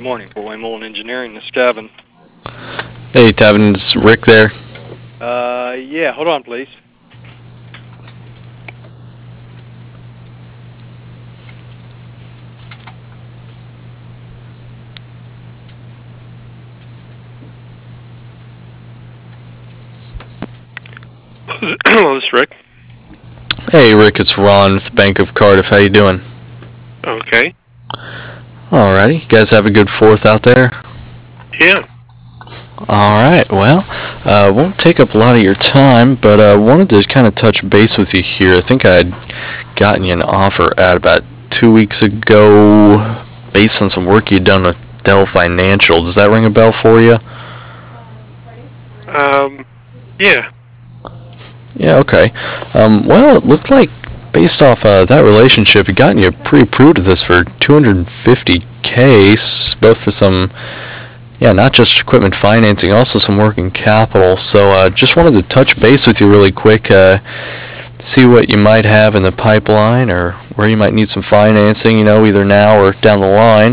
morning, Fort Wayne Mullen Engineering. This is Tavin. Hey, Tavin, is Rick there? Yeah, hold on, please. Hello, this is Rick. Hey, Rick, it's Ron with the Bank of Cardiff. How you doing? Okay. Alrighty, you guys have a good 4th out there? Yeah. Alright, well, won't take up a lot of your time, but wanted to kind of touch base with you here. I think I had gotten you an offer out about 2 weeks ago based on some work you'd done with Dell Financial. Does that ring a bell for you? Yeah. Yeah, okay. Well, it looked like based off that relationship, it gotten you pre-approved to this for $250K, both for some, not just equipment financing, also some working capital. So just wanted to touch base with you really quick, see what you might have in the pipeline or where you might need some financing, either now or down the line.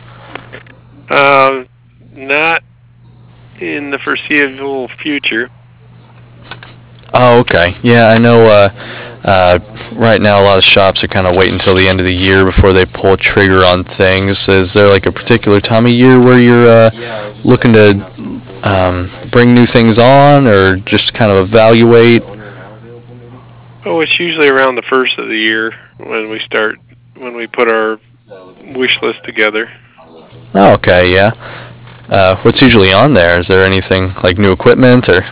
Not in the foreseeable future. Oh, okay. Yeah, I know right now a lot of shops are kind of waiting until the end of the year before they pull a trigger on things. Is there like a particular time of year where you're looking to bring new things on or just kind of evaluate? Oh, it's usually around the first of the year when we put our wish list together. Oh, okay, yeah. What's usually on there? Is there anything like new equipment or?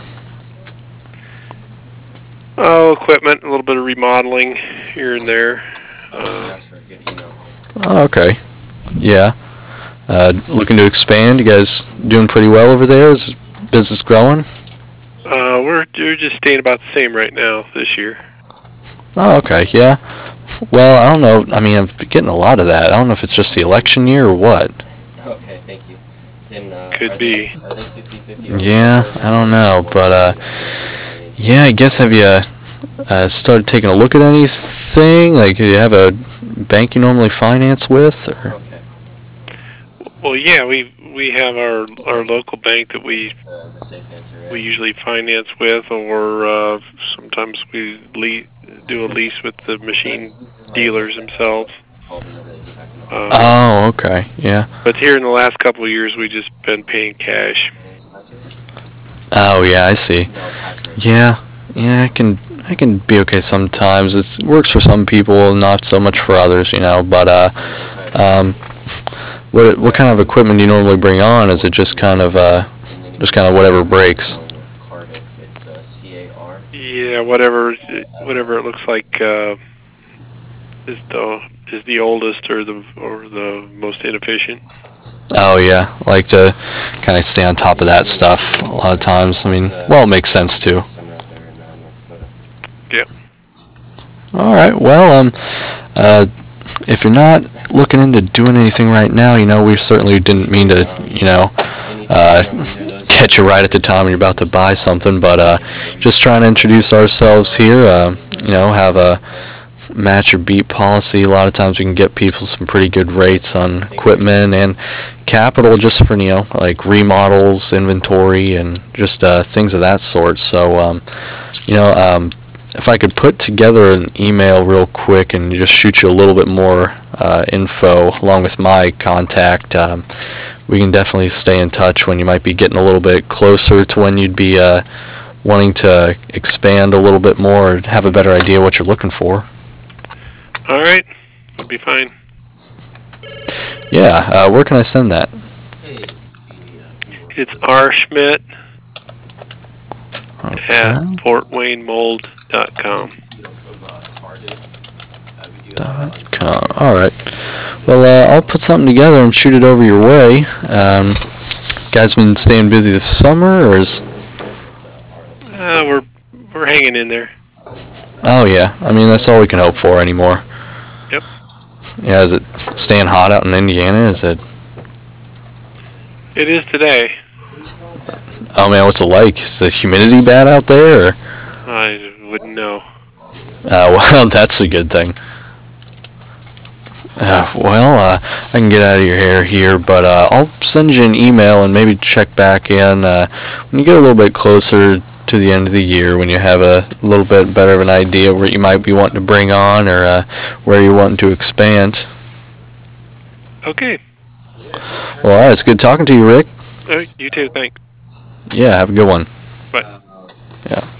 Oh, equipment, a little bit of remodeling here and there. Oh, okay. Yeah. Looking to expand. You guys doing pretty well over there? Is business growing? We're just staying about the same right now this year. Oh, okay. Yeah. Well, I don't know. I mean, I'm getting a lot of that. I don't know if it's just the election year or what. Okay, thank you. Could be. Yeah, I don't know, but yeah, I guess have you started taking a look at anything? Like, do you have a bank you normally finance with? Or? Well, yeah, we have our local bank that we usually finance with, or sometimes we do a lease with the machine dealers themselves. Oh, okay, yeah. But here in the last couple of years, we've just been paying cash. Oh, yeah, I see. Yeah, I can be okay sometimes. It works for some people, not so much for others, But what kind of equipment do you normally bring on? Is it just kind of whatever breaks? Yeah, whatever it looks like is the oldest or the most inefficient. Oh yeah, like to kind of stay on top of that stuff a lot of times. I mean, well, it makes sense too. Yeah. All right. Well, if you're not looking into doing anything right now, we certainly didn't mean to, catch you right at the time when you're about to buy something, but just trying to introduce ourselves here. Have a match or beat policy. A lot of times we can get people some pretty good rates on equipment and capital just for like remodels, inventory, and just things of that sort. So if I could put together an email real quick and just shoot you a little bit more info along with my contact, we can definitely stay in touch when you might be getting a little bit closer to when you'd be wanting to expand a little bit more and have a better idea what you're looking for. All right, that'll be fine. Yeah, where can I send that? It's rschmidt at fortwaynemold.com. All right. Well, I'll put something together and shoot it over your way. Guys been staying busy this summer, or is? We're hanging in there. Oh yeah, I mean that's all we can hope for anymore. Yep. Yeah, is it staying hot out in Indiana? Is it? It is today. Oh man, what's it like? Is the humidity bad out there? Or? I wouldn't know. Well, that's a good thing. I can get out of your hair here, but I'll send you an email and maybe check back in when you get a little bit closer to the end of the year, when you have a little bit better of an idea what you might be wanting to bring on or where you're wanting to expand. Okay. Well, all right, it's good talking to you, Rick. You too, thanks. Yeah, have a good one. Bye. Yeah.